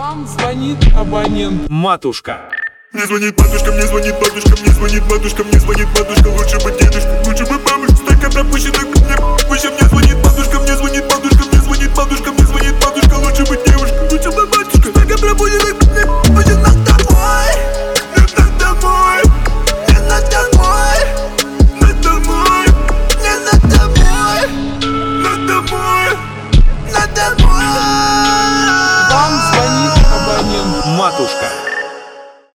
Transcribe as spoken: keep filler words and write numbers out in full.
Вам звонит абонент. Матушка. Мне звонит матушка, мне звонит матушка, мне звонит матушка, мне звонит матушка. Лучше бы дедушка, лучше бы бабушка.